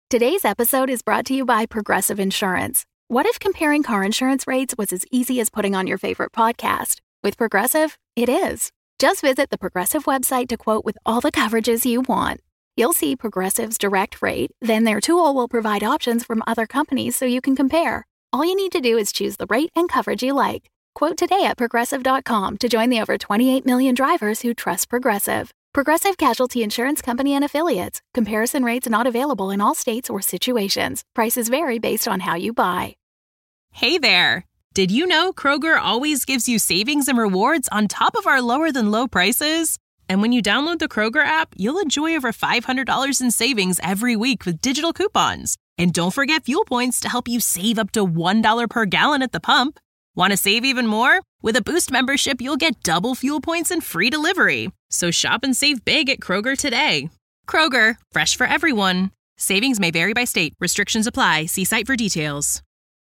Today's episode is brought to you by Progressive Insurance. What if comparing car insurance rates was as easy as putting on your favorite podcast? With Progressive, it is. Just visit the Progressive website to quote with all the coverages you want. You'll see Progressive's direct rate, then their tool will provide options from other companies so you can compare. All you need to do is choose the rate and coverage you like. Quote today at Progressive.com to join the over 28 million drivers who trust Progressive. Progressive Casualty Insurance Company and Affiliates. Comparison rates not available in all states or situations. Prices vary based on how you buy. Hey there! Did you know Kroger always gives you savings and rewards on top of our lower-than-low prices? And when you download the Kroger app, you'll enjoy over $500 in savings every week with digital coupons. And don't forget fuel points to help you save up to $1 per gallon at the pump. Want to save even more? With a Boost membership, you'll get double fuel points and free delivery. So shop and save big at Kroger today. Kroger, fresh for everyone. Savings may vary by state. Restrictions apply. See site for details.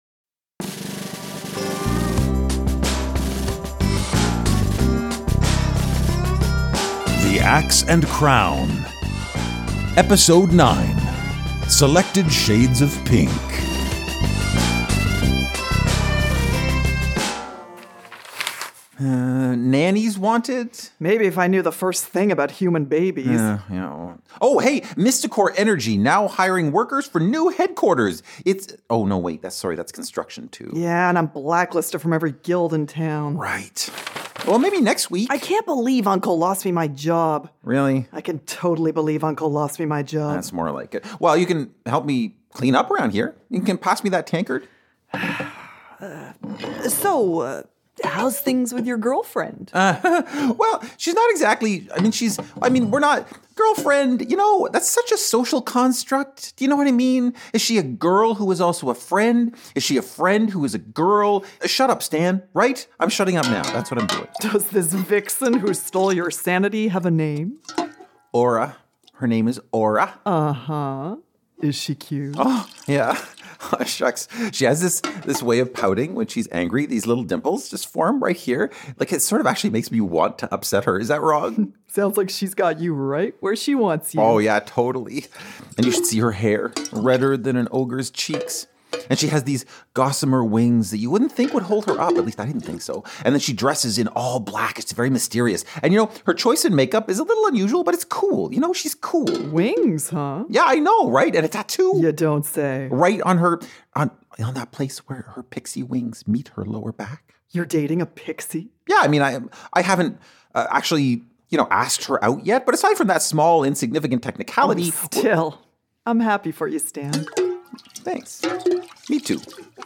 The Axe and Crown. Episode 9. Selected Shades of Pink. Nannies wanted? Maybe if I knew the first thing about human babies. Yeah. Oh, hey, Mysticor Energy now hiring workers for new headquarters. Oh, no, wait, that's construction too. Yeah, and I'm blacklisted from every guild in town. Right. Well, maybe next week. I can't believe Uncle lost me my job. Really? I can totally believe Uncle lost me my job. That's more like it. Well, you can help me clean up around here. You can pass me that tankard. How's things with your girlfriend? Well, she's not exactly, we're not, girlfriend, that's such a social construct. Do you know what I mean? Is she a girl who is also a friend? Is she a friend who is a girl? Shut up, Stan, right? I'm shutting up now. That's what I'm doing. Does this vixen who stole your sanity have a name? Aura. Her name is Aura. Uh-huh. Is she cute? Oh, yeah. Oh, shucks. She has this way of pouting when she's angry. These little dimples just form right here. Like, it sort of actually makes me want to upset her. Is that wrong? Sounds like she's got you right where she wants you. Oh, yeah, totally. And you should see her hair, redder than an ogre's cheeks. And she has these gossamer wings that you wouldn't think would hold her up. At least I didn't think so. And then she dresses in all black. It's very mysterious. And, her choice in makeup is a little unusual, but it's cool. She's cool. Wings, huh? Yeah, I know, right? And a tattoo. You don't say. Right on her, on that place where her pixie wings meet her lower back. You're dating a pixie? Yeah, I haven't actually, asked her out yet. But aside from that small, insignificant technicality. Still, I'm happy for you, Stan. Thanks. Me too.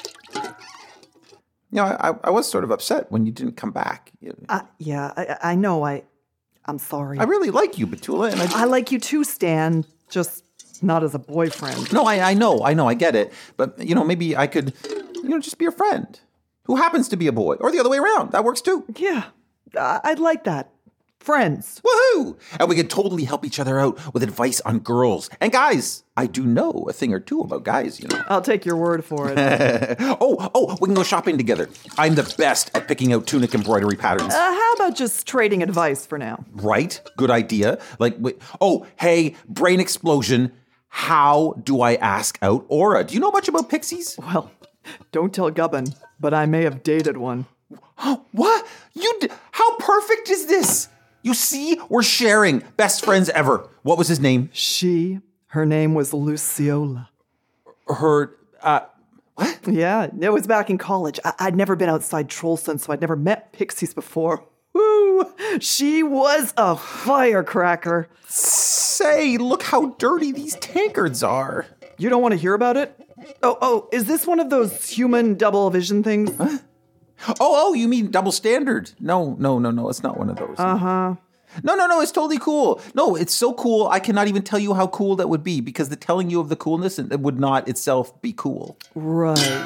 I was sort of upset when you didn't come back. I know. I'm sorry. I really like you, Betula. And I like you too, Stan. Just not as a boyfriend. No, I know, I get it. But, maybe I could, just be a friend who happens to be a boy. Or the other way around. That works too. Yeah, I'd like that. Friends. Woohoo! And we could totally help each other out with advice on girls. And guys, I do know a thing or two about guys, I'll take your word for it. Oh, we can go shopping together. I'm the best at picking out tunic embroidery patterns. How about just trading advice for now? Right? Good idea. Hey, brain explosion. How do I ask out Aura? Do you know much about pixies? Well, don't tell Gubbin, but I may have dated one. What? How perfect is this? You see, we're sharing. Best friends ever. What was his name? Her name was Luciola. What? Yeah, it was back in college. I'd never been outside Trollson, so I'd never met pixies before. Woo! She was a firecracker. Say, look how dirty these tankards are. You don't want to hear about it? Oh, is this one of those human double vision things? Huh? Oh, you mean double standard? No, it's not one of those. Uh-huh. No, it's totally cool. No, it's so cool, I cannot even tell you how cool that would be, because the telling you of the coolness would not itself be cool. Right.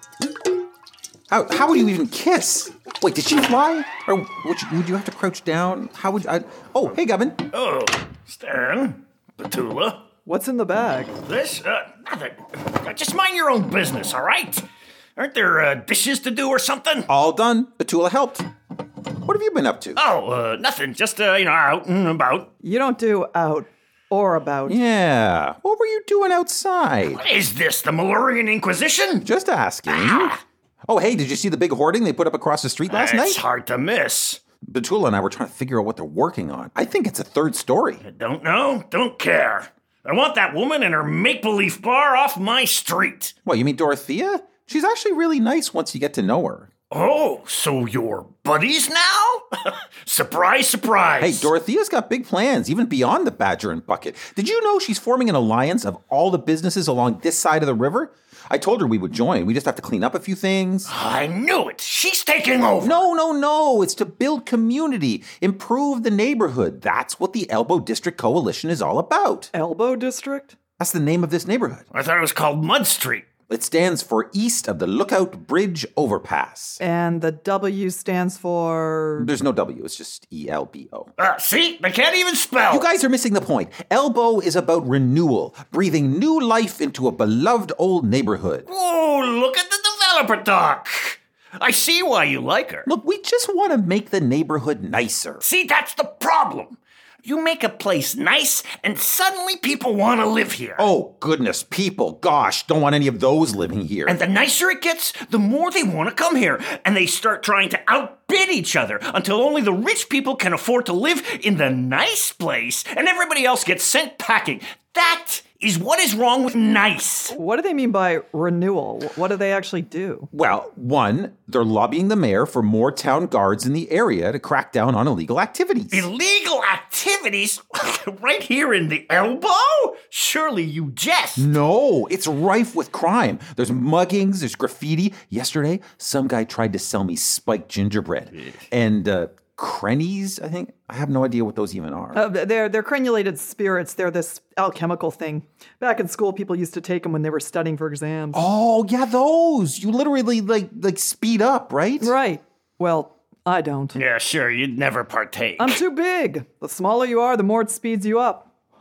How would you even kiss? Wait, did she fly? Or would you have to crouch down? How would you... Oh, hey, Gubbin. Oh, Stan, Betula. What's in the bag? This? Nothing. Just mind your own business, all right? Aren't there dishes to do or something? All done. Betula helped. What have you been up to? Oh, nothing. Just, out and about. You don't do out. Or about. Yeah. What were you doing outside? Is this the Malurian Inquisition? Just asking. Oh, hey, did you see the big hoarding they put up across the street last night? It's hard to miss. Batula and I were trying to figure out what they're working on. I think it's a third story. I don't know. Don't care. I want that woman and her make-believe bar off my street. What, you mean Dorothea? She's actually really nice once you get to know her. Oh, so you're buddies now? Surprise, surprise. Hey, Dorothea's got big plans, even beyond the Badger and Bucket. Did you know she's forming an alliance of all the businesses along this side of the river? I told her we would join. We just have to clean up a few things. I knew it. She's taking over. No. It's to build community, improve the neighborhood. That's what the Elbow District Coalition is all about. Elbow District? That's the name of this neighborhood. I thought it was called Mud Street. It stands for East of the Lookout Bridge Overpass. And the W stands for... There's no W, it's just ELBO. See? They can't even spell. You guys are missing the point. Elbow is about renewal, breathing new life into a beloved old neighborhood. Oh, look at the developer talk. I see why you like her. Look, we just want to make the neighborhood nicer. See, that's the problem. You make a place nice, and suddenly people want to live here. Oh, goodness, people, gosh, don't want any of those living here. And the nicer it gets, the more they want to come here. And they start trying to outbid each other until only the rich people can afford to live in the nice place, and everybody else gets sent packing. That is what is wrong with nice. What do they mean by renewal? What do they actually do? Well, one, they're lobbying the mayor for more town guards in the area to crack down on illegal activities. Illegal activities? Right here in the Elbow? Surely you jest. No, it's rife with crime. There's muggings, there's graffiti. Yesterday, some guy tried to sell me spiked gingerbread. And, Crennies, I think. I have no idea what those even are. They're crenulated spirits. They're this alchemical thing. Back in school, people used to take them when they were studying for exams. Oh, yeah, those. You literally, like speed up, right? Right. Well, I don't. Yeah, sure, you'd never partake. I'm too big. The smaller you are, the more it speeds you up.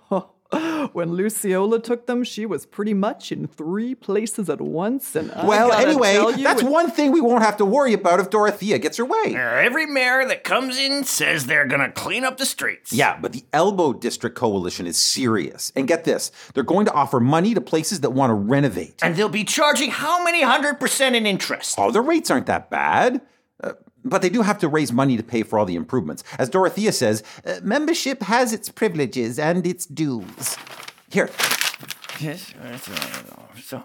When Luciola took them, she was pretty much in 3 places at once. And well, anyway, that's one thing we won't have to worry about if Dorothea gets her way. Every mayor that comes in says they're going to clean up the streets. Yeah, but the Elbow District Coalition is serious. And get this, they're going to offer money to places that want to renovate. And they'll be charging how many 100% in interest? Oh, the rates aren't that bad. But they do have to raise money to pay for all the improvements. As Dorothea says, membership has its privileges and its dues. Here. Yes. So,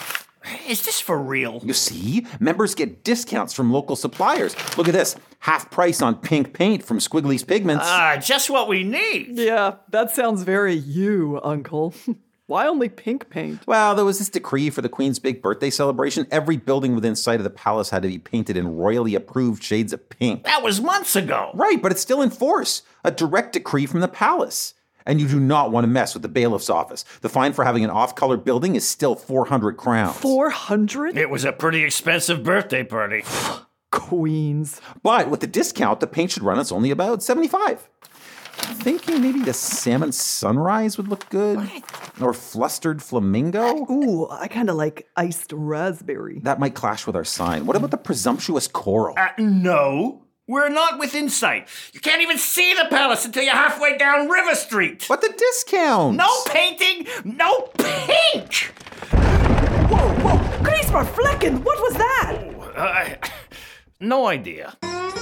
is this for real? You see, members get discounts from local suppliers. Look at this. Half price on pink paint from Squiggly's Pigments. Just what we need. Yeah, that sounds very you, Uncle. Why only pink paint? Well, there was this decree for the Queen's big birthday celebration. Every building within sight of the palace had to be painted in royally approved shades of pink. That was months ago. Right, but it's still in force. A direct decree from the palace. And you do not want to mess with the bailiff's office. The fine for having an off-color building is still 400 crowns. 400? It was a pretty expensive birthday party. Queens. But with the discount, the paint should run us only about 75. Thinking maybe the salmon sunrise would look good. Or flustered flamingo. Ooh, I kind of like iced raspberry. That might clash with our sign. What about the presumptuous coral? No. We're not within sight. You can't even see the palace until you're halfway down River Street. But the discount. No painting, no pink. Whoa. Christopher Flecken, what was that? No idea.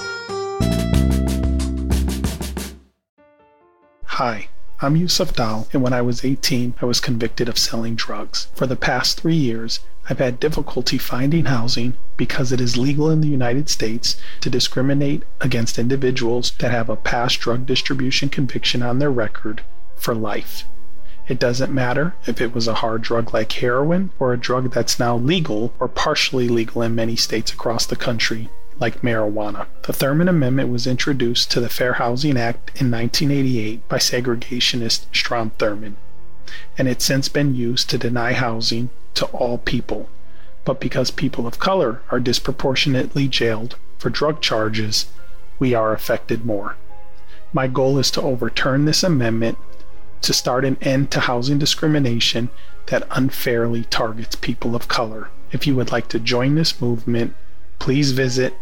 Hi, I'm Yusuf Dal, and when I was 18, I was convicted of selling drugs. For the past 3 years, I've had difficulty finding housing because it is legal in the United States to discriminate against individuals that have a past drug distribution conviction on their record for life. It doesn't matter if it was a hard drug like heroin or a drug that's now legal or partially legal in many states across the country, like marijuana. The Thurman Amendment was introduced to the Fair Housing Act in 1988 by segregationist Strom Thurmond, and it's since been used to deny housing to all people. But because people of color are disproportionately jailed for drug charges, we are affected more. My goal is to overturn this amendment to start an end to housing discrimination that unfairly targets people of color. If you would like to join this movement, please visit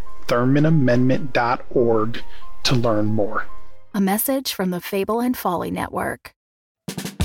ThurmanAmendment.org to learn more. A message from the Fable and Folly Network.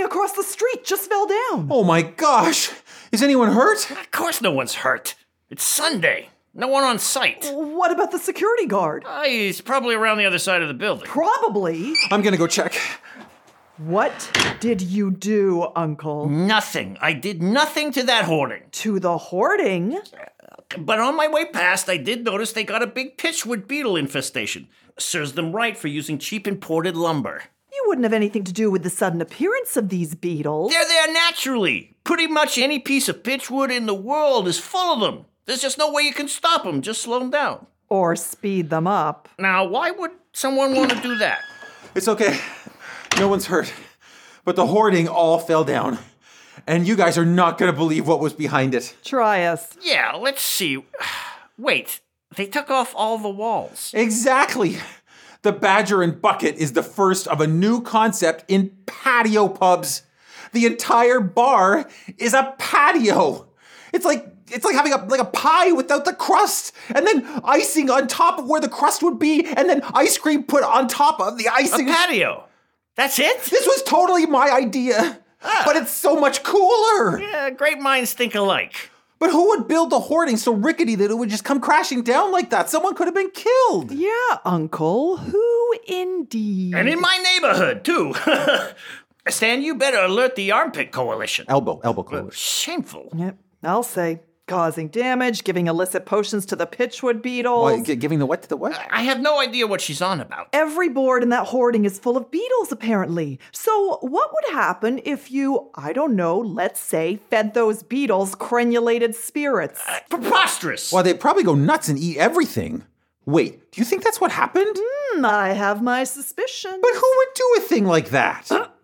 across the street just fell down. Oh my gosh! Is anyone hurt? Of course no one's hurt. It's Sunday. No one on site. What about the security guard? He's probably around the other side of the building. Probably. I'm gonna go check. What did you do, Uncle? Nothing. I did nothing to that hoarding. To the hoarding? But on my way past, I did notice they got a big pitchwood beetle infestation. Serves them right for using cheap imported lumber. You wouldn't have anything to do with the sudden appearance of these beetles. They're there naturally. Pretty much any piece of pitchwood in the world is full of them. There's just no way you can stop them, just slow them down. Or speed them up. Now, why would someone want to do that? It's okay. No one's hurt. But the hoarding all fell down. And you guys are not gonna believe what was behind it. Try us. Yeah, let's see. Wait, they took off all the walls. Exactly. The Badger and Bucket is the first of a new concept in patio pubs. The entire bar is a patio. It's like having a pie without the crust, and then icing on top of where the crust would be, and then ice cream put on top of the icing. A patio. That's it? This was totally my idea, but it's so much cooler. Yeah, great minds think alike. But who would build the hoarding so rickety that it would just come crashing down like that? Someone could have been killed. Yeah, Uncle. Who indeed? And in my neighborhood, too. Stan, you better alert the Armpit Coalition. Elbow coalition. Shameful. Yep, I'll say. Causing damage, giving illicit potions to the pitchwood beetles. What, giving the what to the what? I have no idea what she's on about. Every board in that hoarding is full of beetles, apparently. So what would happen if you, I don't know, let's say, fed those beetles crenulated spirits? Preposterous. Well, they'd probably go nuts and eat everything. Wait, do you think that's what happened? I have my suspicions. But who would do a thing like that?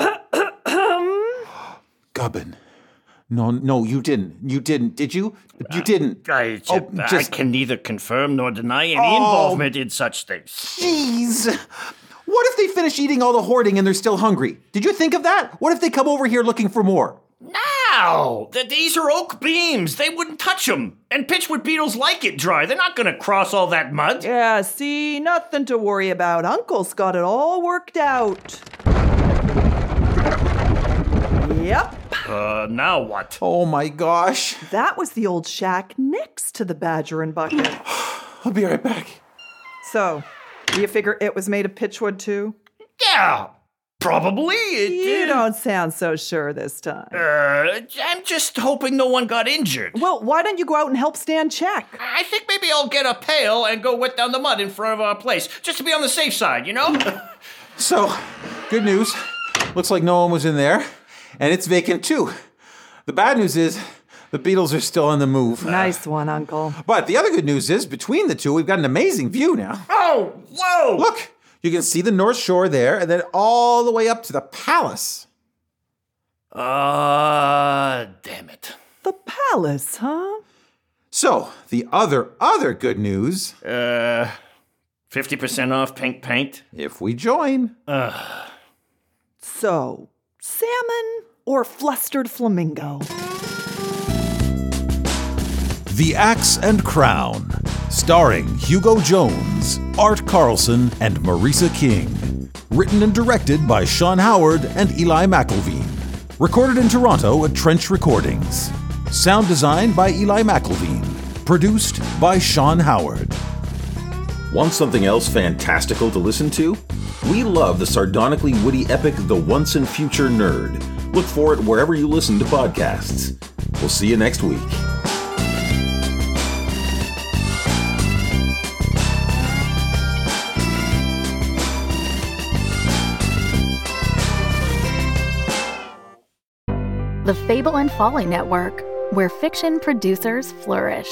Gubbin. No, you didn't. You didn't, did you? You didn't. I can neither confirm nor deny any involvement in such things. Jeez. What if they finish eating all the hoarding and they're still hungry? Did you think of that? What if they come over here looking for more? No! These are oak beams. They wouldn't touch them. And pitchwood beetles like it dry. They're not going to cross all that mud. Yeah, see, nothing to worry about. Uncle's got it all worked out. Yep. Now what? Oh my gosh. That was the old shack next to the Badger and Bucket. I'll be right back. So, do you figure it was made of pitchwood too? Yeah, probably. You don't sound so sure this time. I'm just hoping no one got injured. Well, why don't you go out and help Stan check? I think maybe I'll get a pail and go wet down the mud in front of our place, just to be on the safe side, you know? So, good news. Looks like no one was in there. And it's vacant too. The bad news is the beetles are still on the move. Nice one, Uncle. But the other good news is between the two, we've got an amazing view now. Oh, whoa! Look, you can see the North Shore there and then all the way up to the palace. Damn it. The palace, huh? So, the other good news. 50% off pink paint? If we join. So, salmon or flustered flamingo? The Axe and Crown, starring Hugo Jones, Art Carlson, and Marisa King. Written and directed by Sean Howard and Eli McElveen. Recorded in Toronto at Trench Recordings. Sound designed by Eli McElveen. Produced by Sean Howard. Want something else fantastical to listen to? We love the sardonically witty epic The Once and Future Nerd. Look for it wherever you listen to podcasts. We'll see you next week. The Fable and Folly Network, where fiction producers flourish.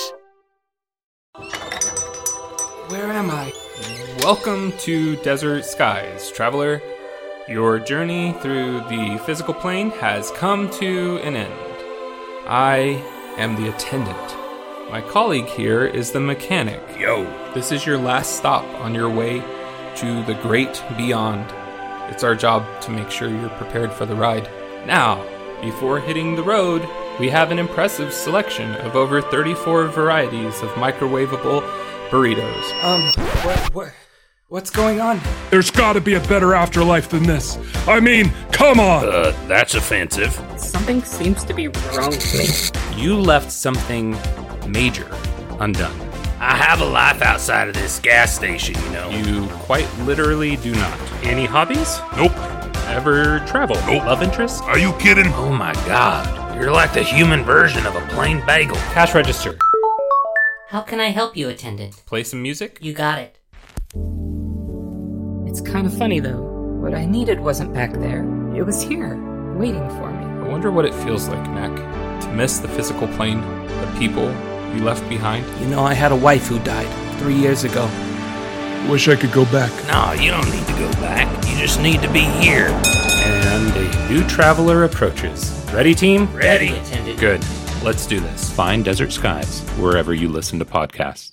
Where am I? Welcome to Desert Skies, traveler. Your journey through the physical plane has come to an end. I am the attendant. My colleague here is the mechanic. Yo. This is your last stop on your way to the great beyond. It's our job to make sure you're prepared for the ride. Now, before hitting the road, we have an impressive selection of over 34 varieties of microwavable burritos. What's going on? There's gotta be a better afterlife than this. I mean, come on! That's offensive. Something seems to be wrong with me. You left something major undone. I have a life outside of this gas station, you know. You quite literally do not. Any hobbies? Nope. Ever travel? Nope. Love interest? Are you kidding? Oh my god. You're like the human version of a plain bagel. Cash register. How can I help you, attendant? Play some music? You got it. It's kind of funny, though. What I needed wasn't back there. It was here, waiting for me. I wonder what it feels like, Mac. To miss the physical plane, the people you left behind. You know, I had a wife who died 3 years ago. Wish I could go back. No, you don't need to go back. You just need to be here. And a new traveler approaches. Ready, team? Ready. Attendant. Good. Let's do this. Find Desert Skies wherever you listen to podcasts.